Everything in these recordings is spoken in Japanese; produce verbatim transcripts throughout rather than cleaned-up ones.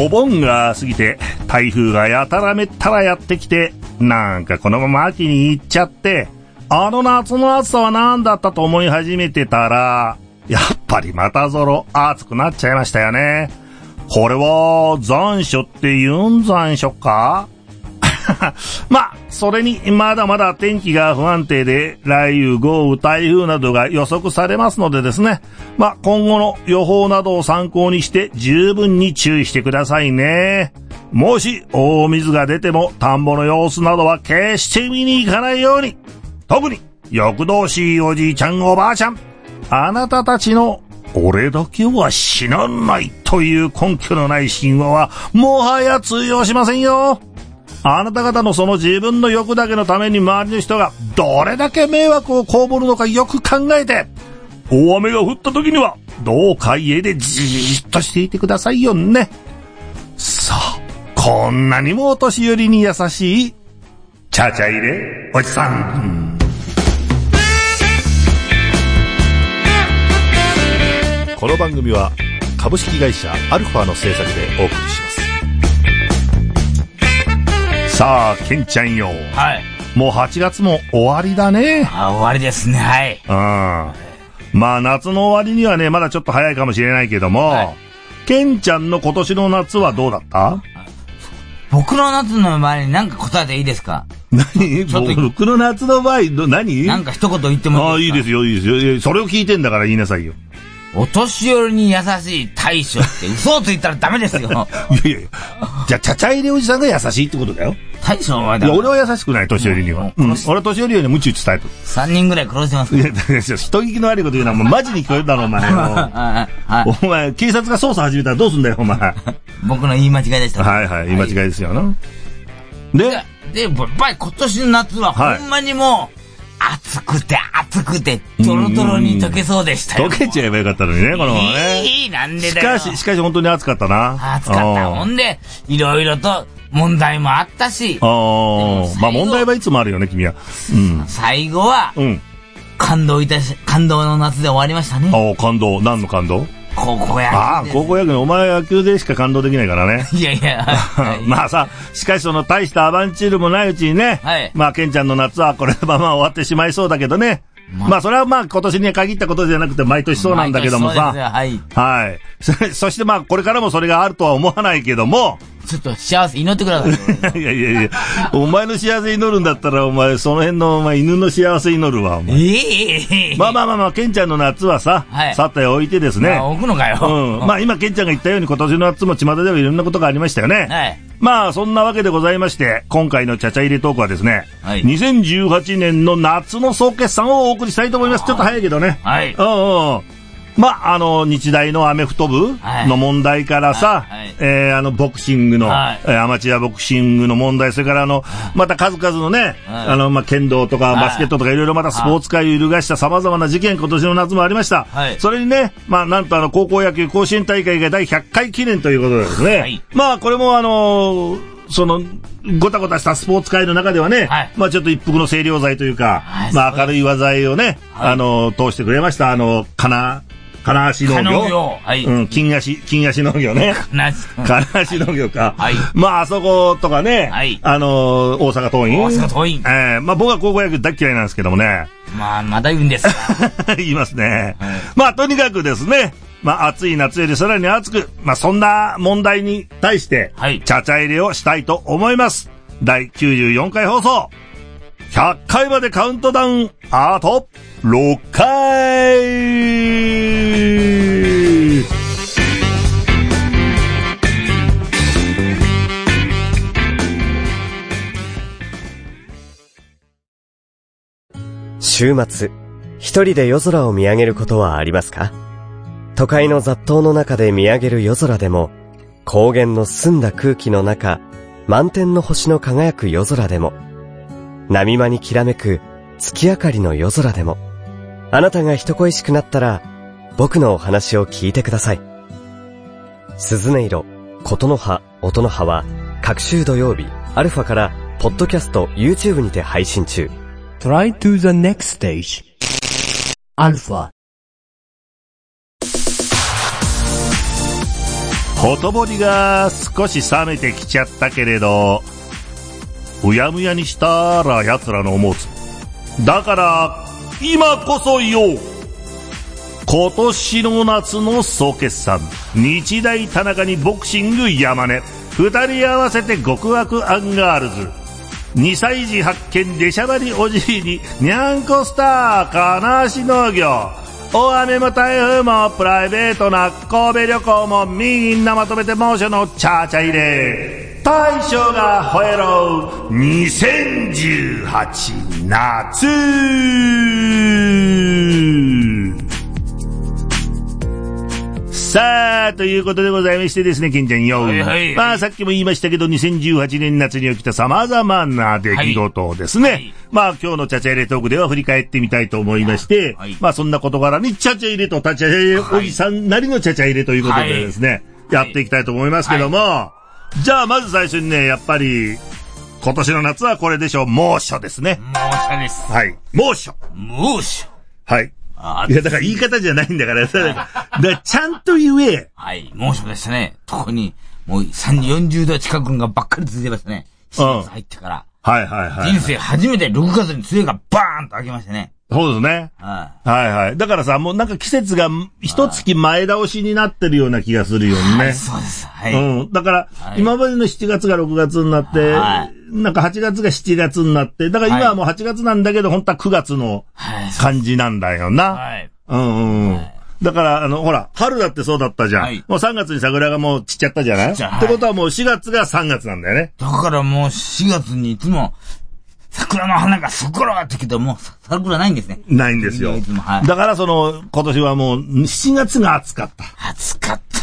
お盆が過ぎて台風がやたらめったらやってきて、なんかこのまま秋に行っちゃって、あの夏の暑さは何だったと思い始めてたら、やっぱりまたぞろ暑くなっちゃいましたよね。これは残暑って言うん残暑かまあ、それにまだまだ天気が不安定で雷雨、豪雨、台風などが予測されますのでですね。まあ、今後の予報などを参考にして十分に注意してくださいね。もし大水が出ても田んぼの様子などは決して見に行かないように。特に欲動しいおじいちゃんおばあちゃん、あなたたちの俺だけは死なないという根拠のない神話はもはや通用しませんよ。あなた方のその自分の欲だけのために周りの人がどれだけ迷惑を被るのかよく考えて、大雨が降った時にはどうか家でじーっとしていてくださいよね。さあ、こんなにもお年寄りに優しいちゃちゃ入れおじさん。 この番組は株式会社アルファの制作でお送りします。 さあ、ケンちゃんよ。 はい。 もうはちがつも終わりだね。 あ、終わりですね。はい。 うん。まあ夏の終わりにはね、まだちょっと早いかもしれないけども、はい、ケンちゃんの今年の夏はどうだった？ 僕の夏の前に何か答えていいですか？ 何？僕の夏の場合、何？ なんか一言言ってもいいですか？ ああ、いいですよ、いいですよ。それを聞いてんだから言いなさいよ。 お年寄りに優しい大将って嘘をついたらダメですよ。 いやいや、じゃあ、ちゃちゃ入れおじさんが優しいってことだよ。 大将はだ。 いや、俺は優しくない、年寄りには。うん。俺は年寄りよりムチ打ち伝えとる。 三人ぐらい殺してます。 いや、人聞きの悪いこと言うのはもうマジに聞こえるだろ、お前。お前、警察が捜査始めたらどうすんだよ、お前。 僕の言い間違いでした。 はいはい、言い間違いですよな。で、 で、やっぱり今年の夏はほんまにもう、暑くて暑くてトロトロに溶けそうでしたよ。 溶けちゃえばよかったのにね、このままね。 いい、なんでだよ。 しかし、しかし本当に暑かったな。 暑かった。ほんで、いろいろと問題もあったし。 ああ、まあ問題はいつもあるよね、君は。うん。 最後は、 うん。 感動いたし、感動の夏で終わりましたね。 ああ、感動。何の感動？ 高校野球。 ああ、高校野球のお前野球でしか感動できないからね。 いやいや。 まあさ、しかしその大したアバンチュールもないうちにね。 はい。 まあ、ケンちゃんの夏はこれのまま終わってしまいそうだけどね。まあ、まあ、それはまあ今年に限ったことじゃなくて毎年そうなんだけどもさ。 はい。 はい。そ, そしてまあこれからもそれがあるとは思わないけども。 ちょっと幸せ祈ってください。 いやいやいや、お前の幸せ祈るんだったらお前その辺のお前犬の幸せ祈るわ、お前。 ええー。 まあまあまあまあ、ケンちゃんの夏はさ、はい、さておいてですね。 まあ、置くのかよ。 うん。まあ今ケンちゃんが言ったように今年の夏も巷ではいろんなことがありましたよね。 はい。 まあそんなわけでございまして、今回のちゃちゃ入れトークはですね、 はい、 にせんじゅうはちねんの夏の総決算をお送りしたいと思います。ちょっと早いけどね。 はい。 うんうん。まあ、あの、日大のアメフト部の問題からさ、はいはい、えー、あの、ボクシングの、はい、えー、アマチュアボクシングの問題、それからあの、また数々のね、はい、あの、まあ、剣道とかバスケットとかいろいろまたスポーツ界を揺るがした様々な事件、今年の夏もありました。はい、それにね、まあ、なんとあの、高校野球甲子園大会がだいひゃっかい記念ということでですね、はい、まあ、これもあのー、その、ごたごたしたスポーツ界の中ではね、はい、まあちょっと一服の清涼剤というか、はい、まあ明るい話題をね、はい、あの、通してくれました。あの、かな、金足農業。 業はい。 うん、金足、金足農業ね。金足農業か。 はい。 まああそことかね、はい。あの、大阪桐蔭。 大阪桐蔭。 ええー、まあ僕は高校野球大嫌いなんですけどもね。 まあ、まだ言うんですか。 言いますね。はい、まあとにかくですね、まあ暑い夏よりさらに暑く、まあそんな問題に対して、はい。ちゃちゃ入れをしたいと思います。だいきゅうじゅうよんかい放送。ひゃっかいまでカウントダウン、あとろっかい。 週末、一人で夜空を見上げることはありますか？都会の雑踏の中で見上げる夜空でも、高原の澄んだ空気の中、満天の星の輝く夜空でも、波間にきらめく月明かりの夜空でも、あなたが人恋しくなったら、僕のお話を聞いてください。鈴音色、琴の葉、音の葉は、各週土曜日、アルファから、ポッドキャスト、YouTube にて配信中。 Try to the next stage. アルファ。 ほとぼりが少し冷めてきちゃったけれど、うやむやにしたら奴らの思うつ。だから、今こそよ。今年の夏の総決算、日大田中にボクシング山根、二人合わせて極悪アンガールズ。にさい児発見出しゃばりおじいににゃんこスター金足農業。大雨も台風もプライベートな神戸旅行もみんなまとめて猛暑のチャーチャ入れ。大将が吠えろにせんじゅうはち夏。さあ、ということでございましてですね、ケンちゃんよ。 はいはいはい、 まあ、さっきも言いましたけど、にせんじゅうはちねん夏に起きた様々な出来事をですね、はいはい、まあ、今日のチャチャ入れトークでは振り返ってみたいと思いまして、はい、まあ、そんな事柄にチャチャ入れとチャチャ入れおじさんなりのチャチャ入れということでですね、はい、やっていきたいと思いますけども、はい、じゃあ、まず最初にね、やっぱり、今年の夏はこれでしょう、猛暑ですね。 猛暑です。 はい。猛暑。 猛暑。 はい。いや、だから言い方じゃないんだから、だからちゃんと言え。 はい、猛暑でしたね。特に、もう、よんじゅうど近くがばっかり続いてましたね。しがつ入ってから。 はいはいはい。 人生初めてろくがつに梅雨がバーンと明けましたね。 そうですね。はい。はいはい。だからさ、もうなんか季節が一月前倒しになってるような気がするよね。 はい、そうです。はい。 うん。だから、はい、今までのしちがつがろくがつになって、はい、なんかはちがつがしちがつになって、だから今はもうはちがつなんだけど、本当はくがつの感じなんだよな。はい。うんうん。はい、だから、あの、ほら、春だってそうだったじゃん。はい、もうさんがつに桜がもう散っちゃったじゃない？ってことはもうしがつがさんがつなんだよね。 だからもうしがつにいつも、桜の花がすっごろがってきても、桜ないんですね。 ないんですよ。はい、だからその、今年はもう、しちがつが暑かった。 暑かった。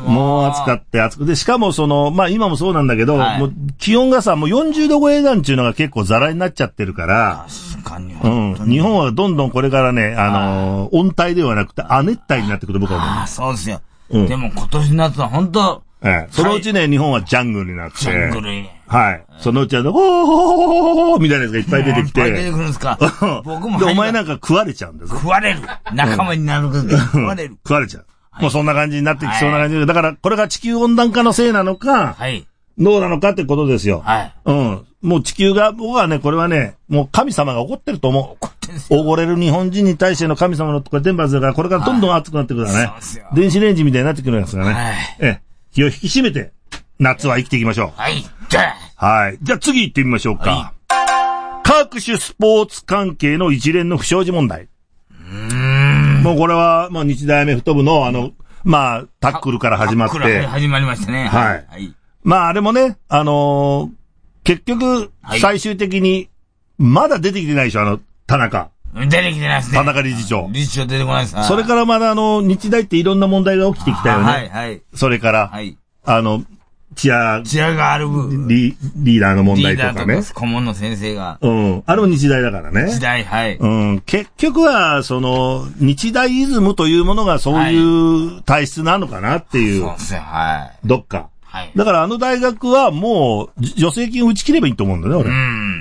もう。 もう暑かって暑くて、しかもその、まあ今もそうなんだけど、はい、もう気温がさ、もうよんじゅうど超えなんちゅうのが結構ザラになっちゃってるから、 確かに。 うん。日本はどんどんこれからね、あのー、温帯ではなくて亜熱帯になってくる僕は思う。 ああ、そうですよ。うん、でも今年の夏は本当、 ええ、そのうちね、日本はジャングルになって。 ジャングルに。 はい。そのうちは、おーみたいなやつがいっぱい出てきて。 いっぱい出てくるんですか。 僕も。で、お前なんか食われちゃうんです食われる。仲間になるけど、食われる。 食われちゃう。はい、もうそんな感じになってきそうな感じで。だから、これが地球温暖化のせいなのか、はい。どうなのかってことですよ。はい。うん。もう地球が、僕はね、これはね、もう神様が怒ってると思う。怒ってるんですよ。溺れる日本人に対しての神様のこれ天罰だから、これからどんどん熱くなってくるからね。そうですよ。電子レンジみたいになってくるんですからね。はい。ええ。気を引き締めて、夏は生きていきましょう。 はい。じゃあ。はい。じゃあ次行ってみましょうか。はい、各種スポーツ関係の一連の不祥事問題。 うーん。 もうこれは、まあ日大アメフト部の、あの、まあ、タックルから始まって。タックル始まりましたね。 はい。はい、まああれもね、あのー、結局、最終的に、まだ出てきてないでしょ、あの、田中。 出てきてないですね。 田中理事長。 理事長出てこないです。 それからまだあの、日大っていろんな問題が起きてきたよね。 はいはい。 それから、はい。あの、チア、 チアガール部。 リ、リーダーの問題とかね。リーダーとか顧問の先生が。 うん。あれも日大だからね。 日大、はい。 うん。結局は、その、日大イズムというものがそういう体質なのかなっていう。 そうですよ、はい。 どっか。はい。だからあの大学はもう、助成金を打ち切ればいいと思うんだよね、俺。うん。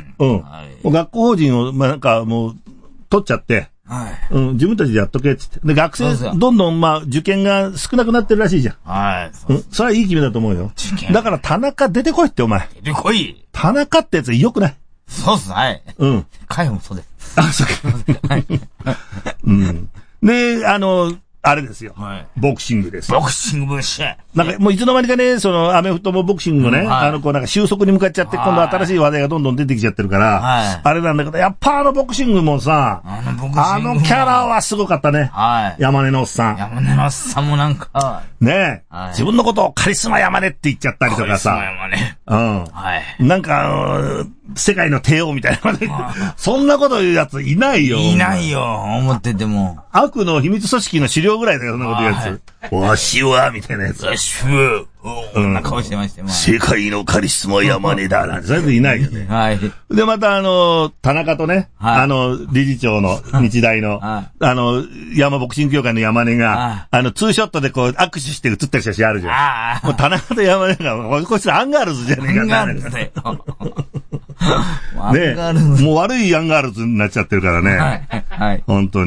うん。はい。学校法人を、まあ、なんかもう、取っちゃって。はい。うん、自分たちでやっとけっつって。で、学生、どんどん、まあ、受験が少なくなってるらしいじゃん。はい。うん。それはいい決めだと思うよ。受験。だから、田中出てこいって、お前。 出てこい。 田中ってやつ良くない？ そうっす、はい。うん。海もそうです。 あ、そうか。はい。うん。で、あの、あれですよ。はい。ボクシングですよ。 ボクシングブッシュ。 なんか、もういつの間にかね、その、アメフトもボクシングもね、うんはい、あの、こうなんか収束に向かっちゃって、今度新しい話題がどんどん出てきちゃってるから、はい。あれなんだけど、やっぱあのボクシングもさ、あのボクシングあのキャラはすごかったね。はい。山根のおっさん。 山根のおっさんもなんか、 ねえ、はい。自分のことをカリスマ山根って言っちゃったりとかさ。カリスマ山根。うん。はい。なんか、あのー、世界の帝王みたいな。そんなこと言うやついないよ。 いないよ、思ってても。 悪の秘密組織の資料ぐらいだよ、そんなこと言うやつ。わしは、みたいなやつ。 わしは、こんな顔してましたよ。 世界のカリスマ山根だ、なんて、そういうやついないよね。はい。で、またあの、田中とね、はい、あの、理事長の日大の、はい、あの、山ボクシング協会の山根が、あの、ツーショットでこう、握手して写ってる写真あるじゃん。もう田中と山根が、こいつらアンガールズじゃねえかな。アンガールズだよ。ね、もう悪いアンガールズになっちゃってるからね。はい。はい。本当に。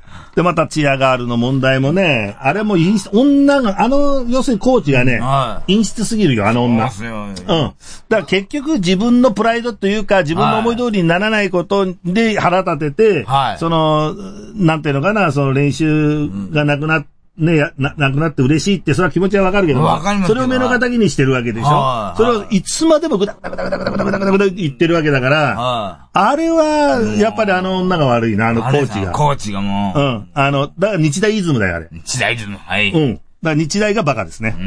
で、またチアガールの問題もね、あれも陰湿、女が、あの、要するにコーチがね、はい、陰湿すぎるよ、あの女。そうよ。うん。だから結局自分のプライドというか、自分の思い通りにならないことで腹立てて、はい、その、なんていうのかな、その練習がなくなって、ねや、な、なくなって嬉しいって、それは気持ちはわかるけど、わかります。それを目の敵にしてるわけでしょ。それをいつまでもぐだぐだぐだぐだぐだぐだぐだぐだぐだ言ってるわけだから、あれは、やっぱりあの女が悪いな、あのコーチが。 コーチがもう。 うん。あの、だから日大イズムだよ、あれ。 日大イズム、はい。 うん。だから日大がバカですね。うん。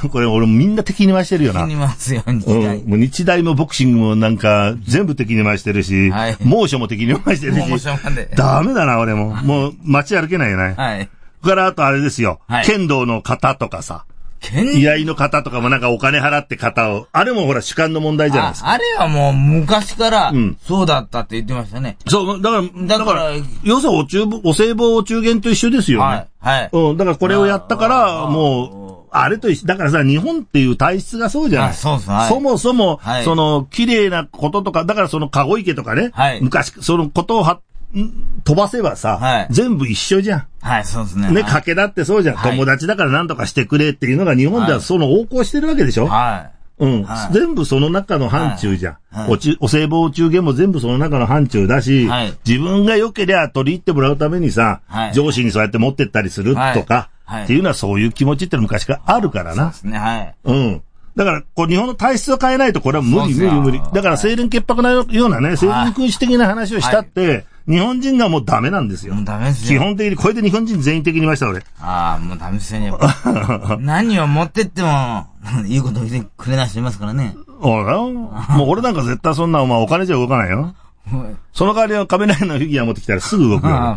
これ俺みんな敵に回してるよな。 敵に回すよ、日大。 うん。もう日大もボクシングもなんか全部敵に回してるし、はい。猛暑も敵に回してるし。猛暑まで。ダメだな、俺も。もう街歩けないよね。はい。からあとあれですよ。はい、剣道の型とかさ。剣居合の型とかもなんかお金払って型を。あれもほら主観の問題じゃないですか。 あ, あれはもう昔からそうだったって言ってましたね。 うん、そう、だから、だから、要するにお中、お歳暮お中元と一緒ですよね。はい。はい。うん、だからこれをやったから、もう、あれと一緒、だからさ、日本っていう体質がそうじゃない。 そうそう、 はい。そもそも、はい、その、綺麗なこととか、だからその、籠池とかね。はい。昔、そのことをは、飛ばせばさ、はい、全部一緒じゃん。 はい、そうですね。 ね、賭けだってそうじゃん。はい、友達だから何とかしてくれっていうのが日本ではその横行してるわけでしょ。はい。うん。はい、全部その中の範疇じゃん。はい、おち、お歳暮お中元も全部その中の範疇だし、はい、自分が良ければ取り入ってもらうためにさ、はい、上司にそうやって持ってったりするとか、はいはい、っていうのはそういう気持ちって昔からあるからな。そうですね、はい。うん。だから、こう、日本の体質を変えないと、これは無理、無理、無理。だから、清廉潔白なようなね、清廉君主的な話をしたって、はい、日本人がもうダメなんですよ。もうダメですよ。基本的に、これで日本人全員的に言いました、俺。 ああ、もうダメですよね。何を持ってっても、いいこと言ってくれない人いますからね。 そうだよ。もう俺なんか絶対そんな、お前お金じゃ動かないよ。その代わりは仮面ライダーのフィギュア持ってきたらすぐ動くよ。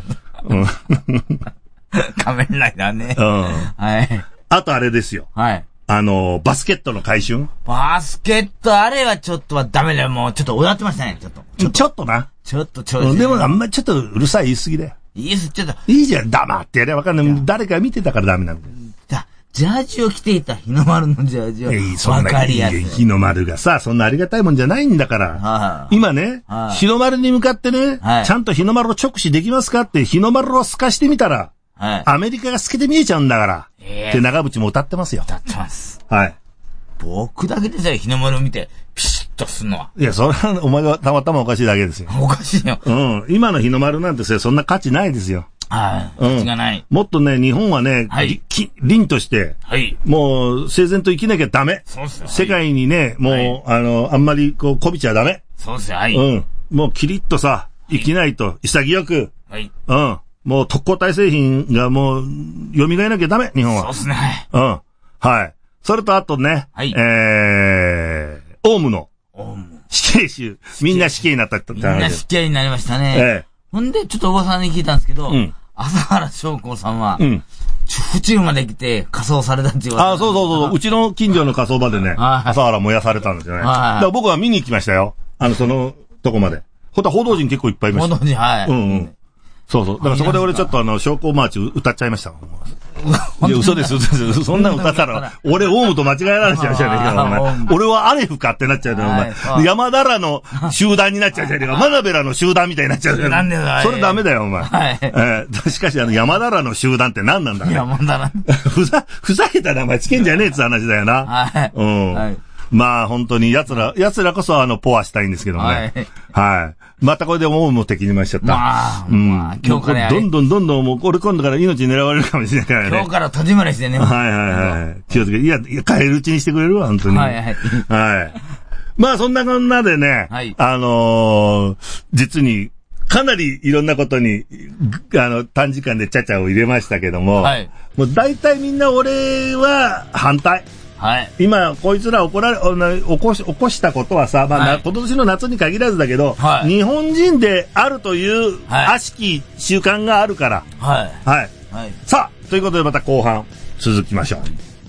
仮面ライダーね。うん。はい。 あとあれですよ。はい。あの、バスケットの回春バスケット、あれはちょっとはダメだよ。もう、ちょっとおだってましたね、ちょっと。 ちょっと、ちょっとな。 ちょっと、ちょっと。 でも、あんまりちょっとうるさい言い過ぎだよ。 言い過ぎ、ちょっと。 いいじゃん、黙ってやればわかんない。誰か見てたからダメなんだよ。 だ、ジャージを着ていた日の丸のジャージを。ええ、そんなに日の丸がさ、そんなありがたいもんじゃないんだから。はあ、今ね、はあ、日の丸に向かってね、はい、ちゃんと日の丸を直視できますかって、日の丸を透かしてみたら、はい、アメリカが透けて見えちゃうんだから。えー、って長渕も歌ってますよ。 歌ってます。 はい。 僕だけでさえ日の丸を見て、ピシッとすんのは。 いや、それは、お前がたまたまおかしいだけですよ。 おかしいよ。 うん。今の日の丸なんてそんな価値ないですよ。 はい。価値がない。 もっとね、日本はね、はい、凛として、はい、もう、整然と生きなきゃダメ。そうっすよ。世界にね、もう、はい、あの、あんまりこう、こびちゃダメ。 そうっすよ、はい。 うん。もう、キリッとさ、生きないと、潔く。はい。うん。もう、特攻隊製品がもう、蘇らなきゃダメ、日本は。 そうっすね。 うん。はい。それとあとね、はい、えー、オウムの、オウム。死刑囚。みんな死刑になったってみんな死刑になりましたね。ええ。ほんで、ちょっとおばさんに聞いたんですけど、うん、朝原将校さんは、うん、府中まで来て火葬されたっていう。 ああ、そうそうそう。うちの近所の火葬場でね、朝原燃やされたんですよね。だから僕は見に行きましたよ。あの、その、とこまで。ほんと報道陣結構いっぱいいました。 報道陣、はい。うんうん。 そうそう。だからそこで俺ちょっとあの、将校マーチ歌っちゃいました。いや、嘘です、嘘です。そんなの歌ったら、俺、オウムと間違えられちゃうじゃねえか、お前。俺はアレフかってなっちゃうじゃん、お前。山田らの集団になっちゃうじゃねえか。真鍋らの集団みたいになっちゃうじゃん。それダメだよ、お前。はい。えー、しかし、あの、山田らの集団って何なんだ山田ら。 ふざ、ふざけた名前つけんじゃねえって話だよな。はい。うん。はい。まあ、本当に、奴ら、奴らこそあの、ポアしたいんですけどもね。はい。はい。またこれでオウム敵に回しちゃった。まあ、うん。まあ、今日からどんどんどんどんもう、俺今度から命狙われるかもしれないからね。 今日から戸締まりしてね。 はいはいはい。気をつけて。いや、いや、帰るうちにしてくれるわ、本当に。はいはい。はい。まあ、そんなこんなでね、はい、あのー、実に、かなりいろんなことに、あの、短時間でちゃちゃを入れましたけども、はい。もう大体みんな俺は反対。はい。今、こいつら怒られ、起こし、起こしたことはさ、まあ、はい、今年の夏に限らずだけど、はい、日本人であるという、悪しき習慣があるから。はい。はい。はい。さあ、ということでまた後半、続きましょう。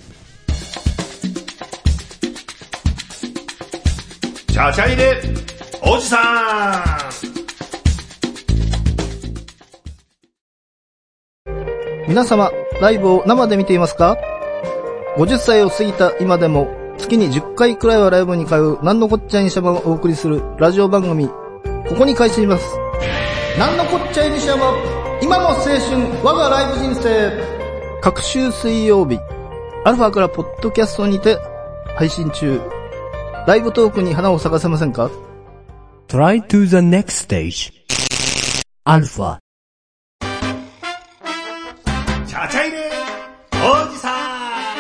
ちゃちゃ入れ、おじさん。皆様、ライブを生で見ていますか？ごじゅっさいを過ぎた今でも月にじゅっかいくらいはライブに通うなんのこっちゃいにしゃばをお送りするラジオ番組、ここに開始します。なんのこっちゃいにしゃば。 今の青春我がライブ人生。各週水曜日アルファからポッドキャストにて配信中。ライブトークに花を咲かせませんか？ Try to the next stage. アルファ。 チャチャイレおじさん。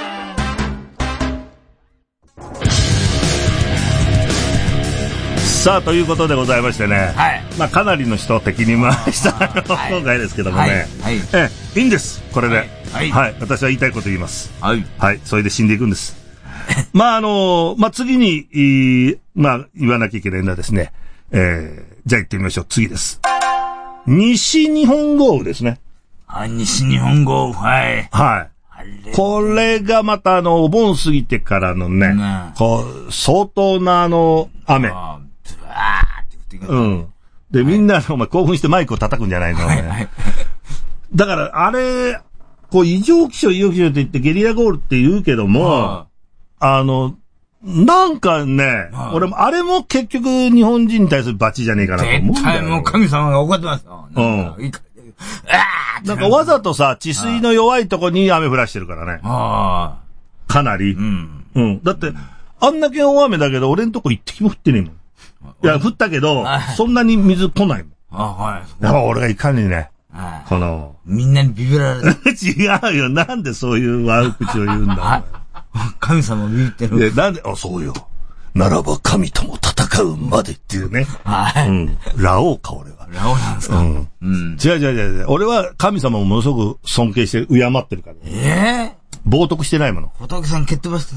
さあ、ということでございましてね。はい。まあ、かなりの人を敵に回した今回ですけどもね。はい。はい、え、いいんです。これで。はい。はい。はい、私は言いたいこと言います。はい。はい。それで死んでいくんです。まあ、あの、まあ、次に、まあ、言わなきゃいけないのはですね。えー、じゃあ行ってみましょう。次です。西日本豪雨ですね。 あ、西日本豪雨、はい。 はい。これがまたあの、お盆過ぎてからのね、うん、こう、相当なあの、雨。あーうん。で、みんな、お前興奮してマイクを叩くんじゃないの、はいはい、だから、あれ、こう、異常気象、異常気象って言ってゲリラ豪雨って言うけども、あの、なんかね、俺も、あれも結局日本人に対するバチじゃねえかなと思うんだよ。 絶対もう神様が怒ってますよ。うん。 なんかわざとさ、治水の弱いとこに雨降らしてるからね。ああ。かなり。うん。うん。だって、あんだけ大雨だけど、俺んとこ一滴も降ってねえもん。いや、降ったけど、そんなに水来ないもん。あはい。だから俺がいかにね、この、 みんなにビビられる。 違うよ。なんでそういう悪口を言うんだ。 神様ビビってる。 いや、なんで、あ、そうよ。ならば神とも戦うまでっていうね。はい。うん。ラオウか、俺は。 ラオウなんですか。うん。 うん。違う違う違う。俺は神様をものすごく尊敬して、敬ってるから、ね。ええー、冒涜してないもの。 仏さん蹴っ飛ばして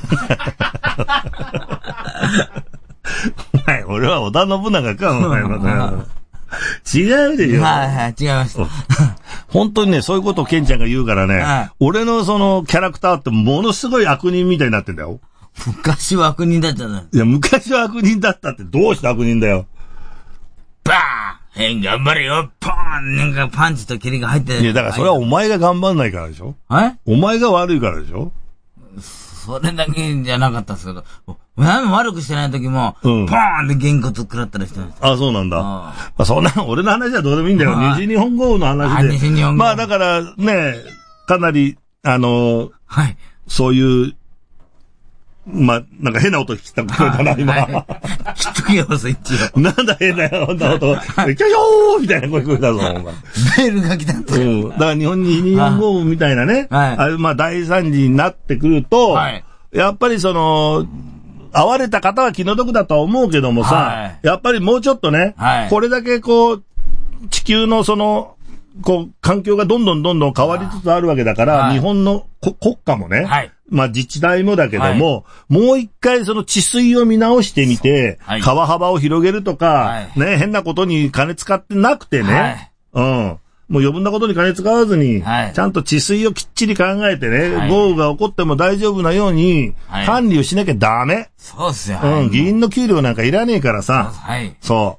お前、俺は織田信長か、お前は。違うでしょ。 はいはい、違いました。 本当にね、そういうことをケンちゃんが言うからね、はい、俺のそのキャラクターってものすごい悪人みたいになってんだよ。 昔は悪人だったな。 いや、昔は悪人だったってどうして悪人だよ。 バーンへん、頑張れよポーンなんかパンチと蹴りが入ってる。 いや、だからそれはお前が頑張んないからでしょ。えお前が悪いからでしょ。 それだけじゃなかったですけど、何も悪くしてない時も、うん、ポーンってげんこつ食らったりしてました。 あ、そうなんだ。あまあ、そんな、俺の話はどうでもいいんだよ。西日本豪雨の話で。西日本豪雨。まあだからね、かなり、あの、はい。そういう、まあ、なんか変な音聞きたく聞こえたな、今。 はい、きっときよ、そっちよ。なんだ変な音。キャショーみたいな声聞こえたぞ、お前。 メールが来たって。 うん。だから日本に日本豪雨みたいなね。はい。あれ、まあ大惨事になってくると、はい。やっぱりその、会われた方は気の毒だとは思うけどもさ、はい、やっぱりもうちょっとね、はい。これだけこう、地球のその、こう、環境がどんどんどんどん変わりつつあるわけだから、はい、日本の国家もね、はい。まあ自治体もだけども、はい、もう一回その治水を見直してみて、はい、川幅を広げるとか、はい、ね、変なことに金使ってなくてね、はい、うん。もう余分なことに金使わずに、はい、ちゃんと治水をきっちり考えてね、はい、豪雨が起こっても大丈夫なように、管理をしなきゃダメ。 そうっすよ。 うん、議員の給料なんかいらねえからさ、はい。そう。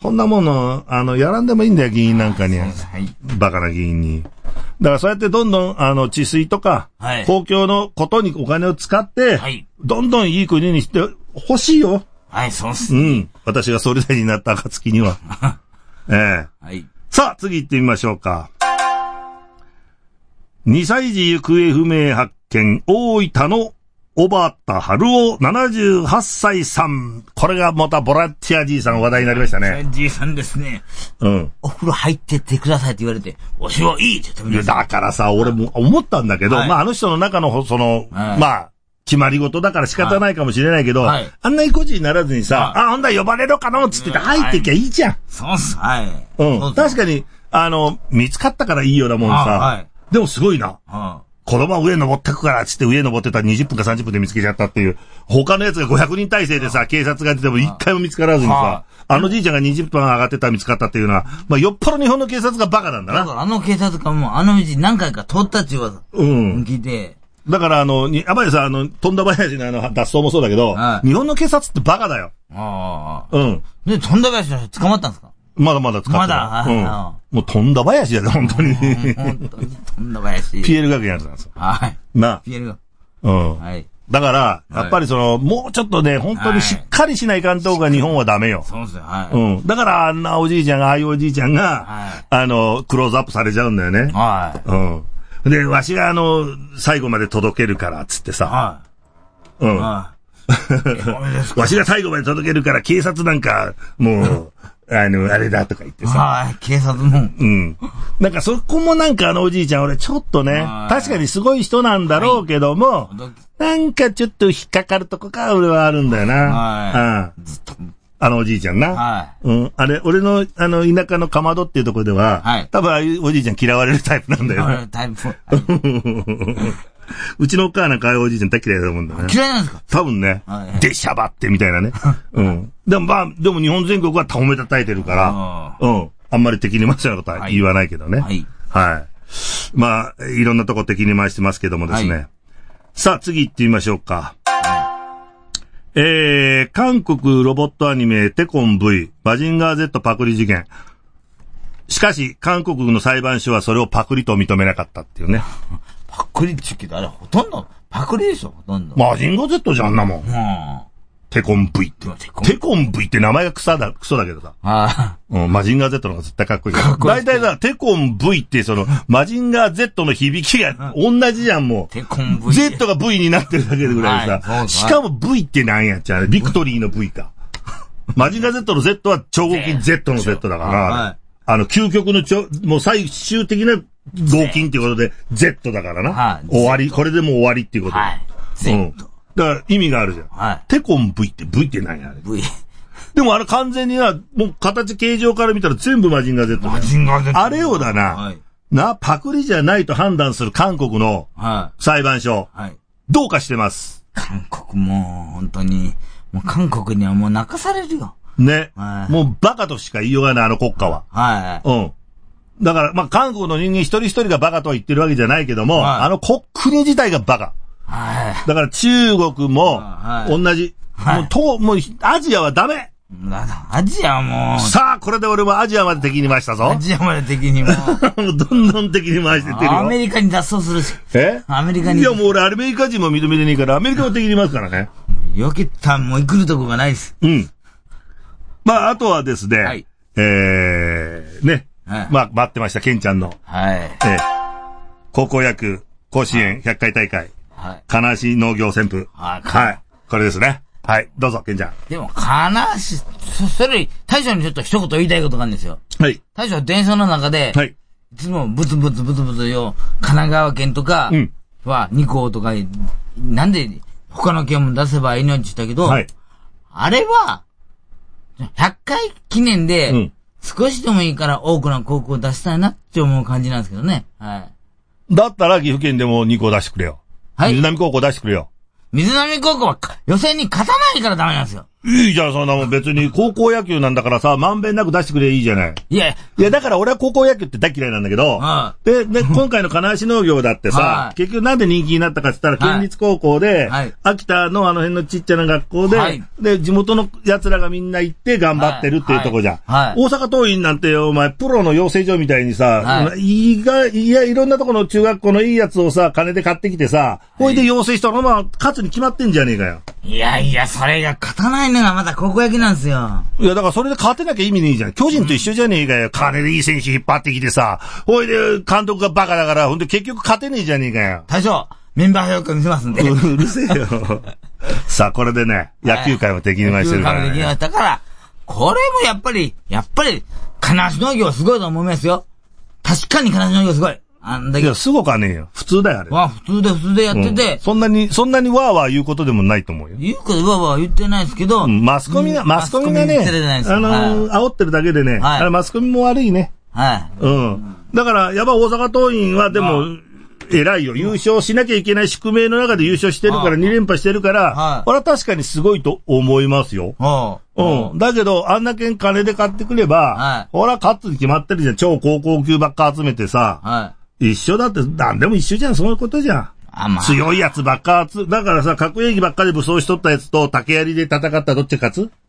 こんなもの、あの、やらんでもいいんだよ、議員なんかに。はい。バカな議員に。だからそうやってどんどん、あの、治水とか、はい、公共のことにお金を使って、はい、どんどんいい国にしてほしいよ。 はい、そうっす。 うん。私が総理大臣になった暁には。ええ。はい。さあ、次行ってみましょうか。にさい児行方不明発見、大分の小畑春夫ななじゅうはっさいさん。これがまたボランティアじいさん話題になりましたね。 じいさんですね。うん。お風呂入ってってくださいって言われて、お風呂いいって言ってみた。だからさ、俺も思ったんだけど、はい、まああの人の中のその、はい、まあ、決まり事だから仕方ないかもしれないけど、はい、あんな意固地にならずにさ、はい、あ、ほんだ呼ばれるかなっつってて入ってきゃいいじゃん。はい、 そうっす。はい。 うん。確かに、あの、見つかったからいいようなもんさ。はい、でもすごいな。は子供は上登ってくからつって上登ってたらにじゅっぷんかさんじゅっぷんで見つけちゃったっていう。他のやつがごひゃくにん体制でさ、警察が出ても一回も見つからずにさ、あのじいちゃんがにじゅっぷん上がってたら見つかったっていうのは、まあよっぽど日本の警察がバカなんだな。 だからあの警察官もあの道何回か通ったっちゅうわ。うん。聞いて。 だからあの、やっぱりさ、あの、富田林のあの、脱走もそうだけど、はい、日本の警察ってバカだよ。ああ。うん。 で、富田林の人捕まったんですか？ まだまだ使ってる。まだ、うん。もう富田林だよ、本当に。本当に富田林。 ピエール学園やつなんですよ。はい。な。ピエール学園。うん。はい。だから、やっぱりその、もうちょっとね、本当にしっかりしない関東が日本はダメよ。そうですよ、はい。うん。だから、あんなおじいちゃんが、ああいうおじいちゃんが、 あの、クローズアップされちゃうんだよね。 はい。 うん。で、わしがあの、最後まで届けるから、つってさ。 はい。 うん。はい。わしが最後まで届けるから、警察なんか、もう、あの、あれだとか言ってさ。 はい。警察も。 うん。なんかそこもなんかあのおじいちゃん、俺ちょっとね、確かにすごい人なんだろうけども、はい、なんかちょっと引っかかるとこが俺はあるんだよな。はい。うん。ずっと。あのおじいちゃんな。はい。うん。あれ、俺の、あの、田舎のかまどっていうところでは、はい。多分ああいうおじいちゃん嫌われるタイプなんだよね。嫌われるタイプ。はいうちのお母なんかああいうおじいちゃん大嫌いだと思うんだね。 嫌いなんですか？ 多分ね。はい、でしゃばってみたいなね。うん。でもまあ、でも日本全国は褒め叩いてるから、うん。あんまり敵に回すようなことは言わないけどね。はい。はい。まあ、いろんなとこ敵に回してますけどもですね。はい、さあ、次行ってみましょうか。はい、えー、韓国ロボットアニメテコン V、マジンガー Z パクリ事件。しかし、韓国の裁判所はそれをパクリと認めなかったっていうね。 パクリって言うけど、あれほとんど、パクリでしょほとんど。 マジンガー Z じゃんなもん。うん。テコン V って。テコン V って名前が草だ、クソだけどさ。ああ。うん、マジンガー Z の方が絶対かっこいい。かっこいい。大体さ、テコン V ってその、マジンガー Z の響きが同じじゃん、もう。テコン V。Z が V になってるだけでぐらいさ。はい、しかも V ってなんやっちゃうビクトリーの V か。マジンガー Z の Z は超合金 Z の Z だから。はい。あの、究極のちょ、もう最終的な合金っていうことで、Z だからな。はい。終わり、これでもう終わりっていうことで。はい。Z。うん。だから意味があるじゃん。はい。テコン V って V って何やあれ。V。でもあれ完全にな、もう形形状から見たら全部マジンガー Z だよ。マジンガー Z。あれをだな。はい。な、パクリじゃないと判断する韓国の裁判所。はい。どうかしてます。 韓国もう、本当に、もう韓国にはもう泣かされるよ。 ね。はい、もうバカとしか言いようがない、あの国家は。はい。うん。だから、まあ、韓国の人間一人一人がバカとは言ってるわけじゃないけども、はい、あの国、国自体がバカ。はい。だから中国も、同じ。はい、もう、と、もう、アジアはダメ。 アジアはもう。 さあ、これで俺はアジアまで敵に回したぞ。 アジアまで敵に回した。 もうどんどん敵に回してってるよ。 アメリカに脱走するし。 えアメリカに。 いや、もう俺アメリカ人も認めてねえから、アメリカも敵に回すからね。 よけたんもう来るとこがないです。 うん。まあ、あとはですね、はい、えー、ね、はい、まあ、待ってました、ケンちゃんの、はい、えー、高校野球甲子園ひゃっかい大会、はい、金足農業旋風、はい、はい、これですね。はい、どうぞ、ケンちゃん。 でも、金足、そ、それ、大将にちょっと一言言いたいことがあるんですよ。 はい。 大将は電車の中で、はい。いつもブツブツブツブツよ、神奈川県とかは、に校とか、なんで他の県も出せばいいのって言ったけど、はい。あれは、ひゃっかい記念で、うん、少しでもいいから多くの高校を出したいなって思う感じなんですけどね。はい。 だったら岐阜県でもに校出してくれよ。はい。水波高校出してくれよ。 水波高校は予選に勝たないからダメなんですよ。 いいじゃん、そんなもん別に高校野球なんだからさ、まんべんなく出してくれいいじゃない。 いや、 いや、だから俺は高校野球って大嫌いなんだけど、はあ、で、で、今回の金足農業だってさ、はあ、結局なんで人気になったかって言ったら、県立高校で、はい、秋田のあの辺のちっちゃな学校で、はい、で、地元の奴らがみんな行って頑張ってるっていうとこじゃん。はいはい、大阪桐蔭なんてお前、プロの養成所みたいにさ、はい、いが、いや、いろんなとこの中学校のいいやつをさ、金で買ってきてさ、ほいで養成したら、まあ、勝つに決まってんじゃねえかよ。 いやいや、それが勝たないのがまた高校野球なんですよ。 いや、だからそれで勝てなきゃ意味ねえじゃん。巨人と一緒じゃねえかよ。金でいい選手引っ張ってきてさ。ほいで、監督がバカだから、ほんで結局勝てねえじゃねえかよ。 大将、メンバー表見せますんで。 う, うるせえよ。さあ、これでね、野球界も敵に回してるから、ね。 野球界も敵に回したから、これもやっぱり、やっぱり、金足農業はすごいと思いますよ。確かに金足農業すごい。あんだけど。 いや、すごかねえよ。普通だよ、あれ。 わあ、普通で普通でやってて、 うん。そんなに、そんなにわーわー言うことでもないと思うよ。 言うことわーわー言ってないですけど。 うん、マスコミが、マスコミがね、あのー、煽ってるだけでね、はい、あれマスコミも悪いね。はい。うん。だから、やっぱ大阪桐蔭はでも、偉いよ。優勝しなきゃいけない宿命の中で優勝してるから、に連覇してるから、はい、これは確かにすごいと思いますよ。はあ、うん。だけど、あんなけん金で買ってくれば、はい、ほら、勝つに決まってるじゃん。超高校級ばっか集めてさ。はい一緒だって、なんでも一緒じゃん、そういうことじゃん。あまあ、強いやつばっかつ、だからさ、格闘技ばっかで武装しとったやつと竹槍で戦ったらどっち勝つ？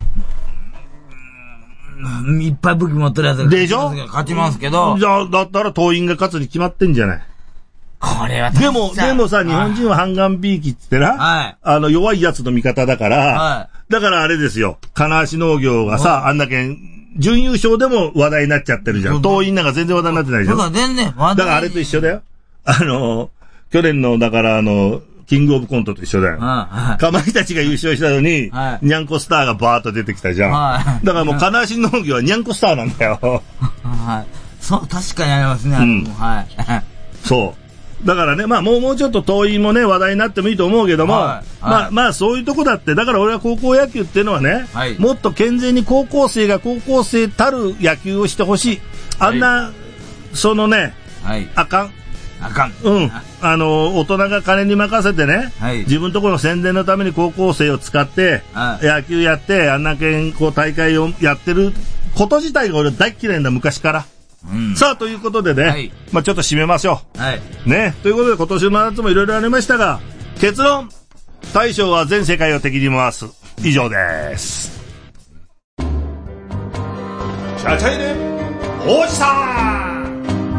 うん、いっぱい武器持ってるやつがでしょ？ 勝ちますけど。 じゃあ、だったら党員が勝つに決まってんじゃない。 これはでも、でもさ、日本人は半眼ビーキって言ってな、はい、あの、弱いやつの味方だから、はい、だからあれですよ、金足農業がさ、あんだけ準優勝でも話題になっちゃってるじゃん。党員なんか全然話題になってないじゃん。 そうだ、全然話題。 だからあれと一緒だよ。あの、去年の、だからあの、キングオブコントと一緒だよ。はい、かまいたちが優勝したのに、はい、ニャンコスターがバーッと出てきたじゃん。はい、だからもう、金足農業はニャンコスターなんだよ。 はい。そう、確かにありますね。うん。はい。 そう。だからね、まあもうもうちょっと党員もね、話題になってもいいと思うけども、はい、まあまあそういうとこだって、だから俺は高校野球っていうのはね、はい、もっと健全に高校生が高校生たる野球をしてほしい。あんな、はい、そのね、はい、あかん。 あかん。 うん。あの、大人が金に任せてね、はい、自分ところの宣伝のために高校生を使って、はい、野球やって、あんな健康大会をやってること自体が俺大嫌いなんだ、昔から。うん、さあ、ということでね、はい、まあちょっと締めましょう。はい。ね。ということで今年の夏もいろいろありましたが、結論、大将は全世界を敵に回す。以上です。チャチャイネ王子さん。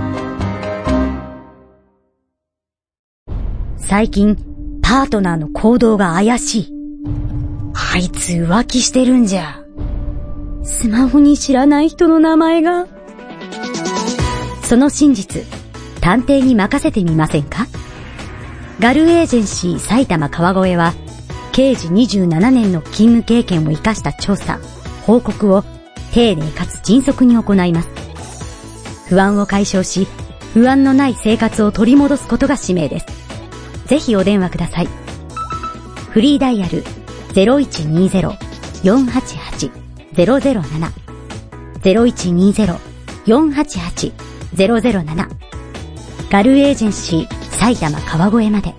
最近、パートナーの行動が怪しい。あいつ浮気してるんじゃ。スマホに知らない人の名前が。その真実、探偵に任せてみませんか？ガルエージェンシー埼玉川越は、刑事にじゅうななねんの勤務経験を生かした調査、報告を丁寧かつ迅速に行います。不安を解消し、不安のない生活を取り戻すことが使命です。ぜひお電話ください。フリーダイヤル ゼロいちにゼロ よんはちはち ゼロゼロなな ゼロいちにゼロ よんはちはち ゼロゼロなな ガルエージェンシー埼玉川越まで。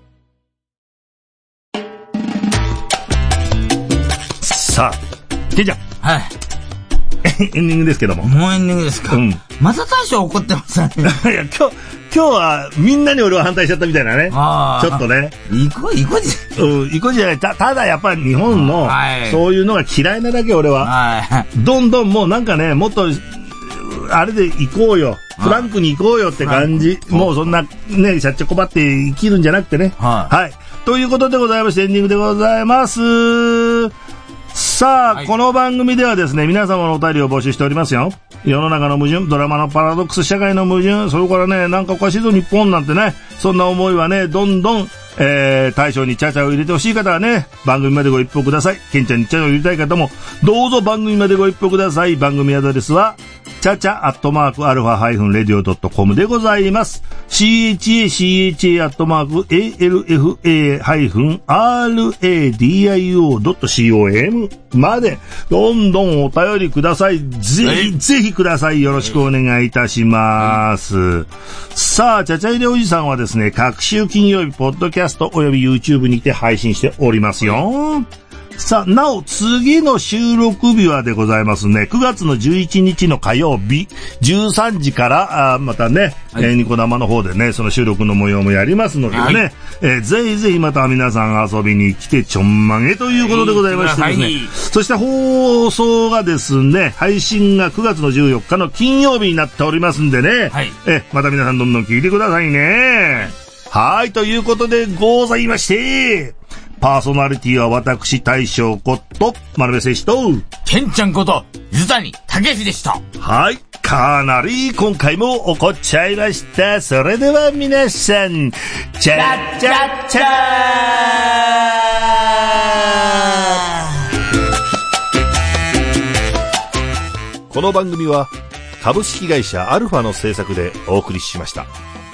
さあ、てんちゃん。 はい。 エンディングですけども。 もうエンディングですか。うん。また大将怒ってますね。いや、 今日、今日はみんなに俺は反対しちゃったみたいなね。ああ。ちょっとね。 いこ、いこじゃ、うん、いこじゃない。た、ただやっぱり日本の、そういうのが嫌いなだけ俺は。はい。どんどんもうなんかね、もっと、あれで行こうよ。フランクに行こうよって感じ。もうそんな、ね、しゃっちゃこばって生きるんじゃなくてね。はい。はい。ということでございまして、エンディングでございます。さあ、はい、この番組ではですね、皆様のお便りを募集しておりますよ。世の中の矛盾、ドラマのパラドックス、社会の矛盾、それからね、なんかおかしいぞ日本なんてね、そんな思いはね、どんどん、えー、大将にチャチャを入れてほしい方はね、番組までご一報ください。ケンちゃんにチャチャを入れたい方も、どうぞ番組までご一報ください。番組アドレスは、チャチャアットマークアルファハイフンレディオドットコムでございます。チャチャアットマーク エーエルエフエーハイフンアールエーディーアイオードットコム まで、どんどんお便りください。ぜひ、ぜひください。よろしくお願いいたします。さあ、チャチャイレおじさんはですね、各週金曜日、ポッドキャストおよび YouTube にて配信しておりますよ。さあ、なお、次の収録日はでございますね。くがつのじゅういちにちの火曜日、じゅうさんじから、あまたね、はい、えー、ニコ生の方でね、その収録の模様もやりますのでね、はい、えー、ぜひぜひまた皆さん遊びに来てちょんまげということでございましてですね。はい、そして放送がですね、配信がくがつのじゅうよっかの金曜日になっておりますんでね、はい、えまた皆さんどんどん聞いてくださいね。はい、ということでございまして、パーソナリティは私大将こと、丸部選手と、 ケンちゃんこと、水谷武史でした。 はい。かなり今回も怒っちゃいました。それでは皆さん、チャッチャッチャー。この番組は株式会社アルファの制作でお送りしました。